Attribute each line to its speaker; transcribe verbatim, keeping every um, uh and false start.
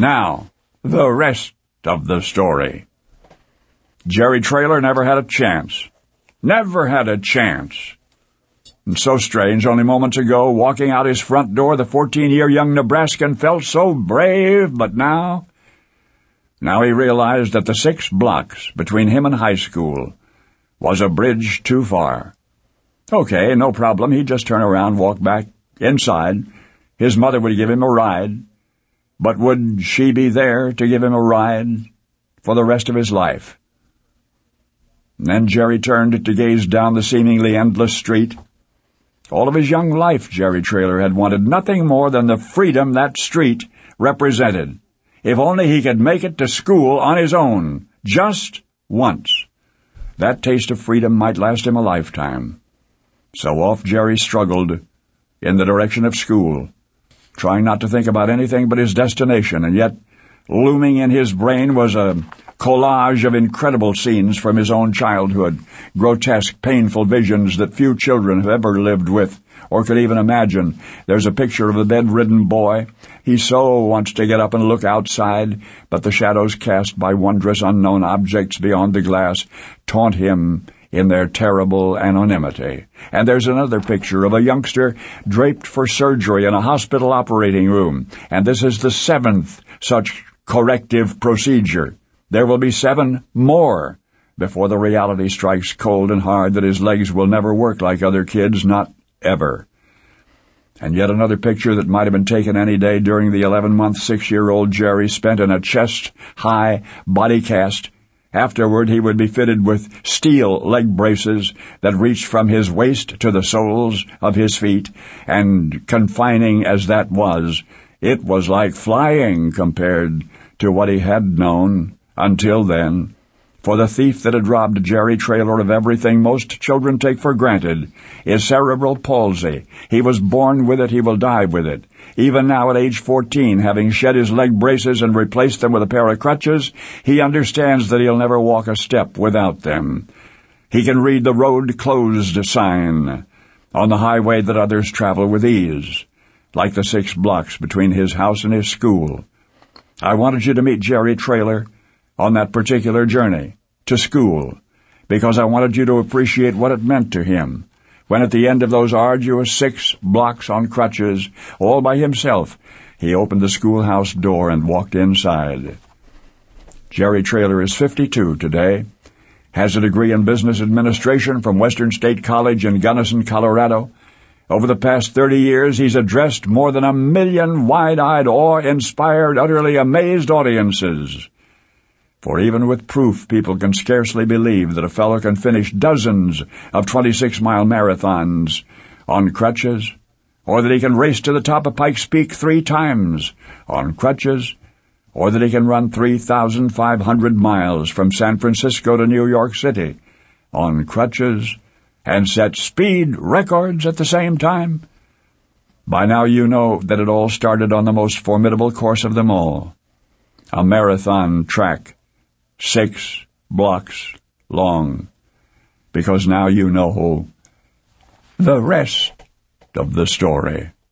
Speaker 1: Now, the rest of the story. Jerry Traylor never had a chance. Never had a chance. And so strange, only moments ago, walking out his front door, the fourteen-year young Nebraskan felt so brave, but now... Now he realized that the six blocks between him and high school was a bridge too far. Okay, no problem. He'd just turn around, walk back inside. His mother would give him a ride. But would she be there to give him a ride for the rest of his life? And then Jerry turned to gaze down the seemingly endless street. All of his young life, Jerry Traylor had wanted nothing more than the freedom that street represented. If only he could make it to school on his own, just once. That taste of freedom might last him a lifetime. So off Jerry struggled in the direction of school, trying not to think about anything but his destination, and yet looming in his brain was a collage of incredible scenes from his own childhood, grotesque, painful visions that few children have ever lived with or could even imagine. There's a picture of a bedridden boy. He so wants to get up and look outside, but the shadows cast by wondrous unknown objects beyond the glass taunt him in their terrible anonymity. And there's another picture of a youngster draped for surgery in a hospital operating room, and this is the seventh such corrective procedure. There will be seven more before the reality strikes cold and hard that his legs will never work like other kids, not ever. And yet another picture that might have been taken any day during the eleven-month, six-year-old Jerry spent in a chest-high body cast. Afterward, he would be fitted with steel leg braces that reached from his waist to the soles of his feet, and confining as that was, it was like flying compared to what he had known until then. For the thief that had robbed Jerry Traylor of everything most children take for granted is cerebral palsy. He was born with it, he will die with it. Even now at age fourteen, having shed his leg braces and replaced them with a pair of crutches, he understands that he'll never walk a step without them. He can read the road closed sign on the highway that others travel with ease, like the six blocks between his house and his school. I wanted you to meet Jerry Traylor on that particular journey to school, because I wanted you to appreciate what it meant to him when at the end of those arduous six blocks on crutches, all by himself, he opened the schoolhouse door and walked inside. Jerry Traylor is fifty-two today, has a degree in business administration from Western State College in Gunnison, Colorado. Over the past thirty years, he's addressed more than a million wide-eyed, awe-inspired, utterly amazed audiences. For even with proof, people can scarcely believe that a fellow can finish dozens of twenty-six-mile marathons on crutches, or that he can race to the top of Pikes Peak three times on crutches, or that he can run three thousand five hundred miles from San Francisco to New York City on crutches, and set speed records at the same time. By now you know that it all started on the most formidable course of them all, a marathon track, six blocks long, because now you know the rest of the story.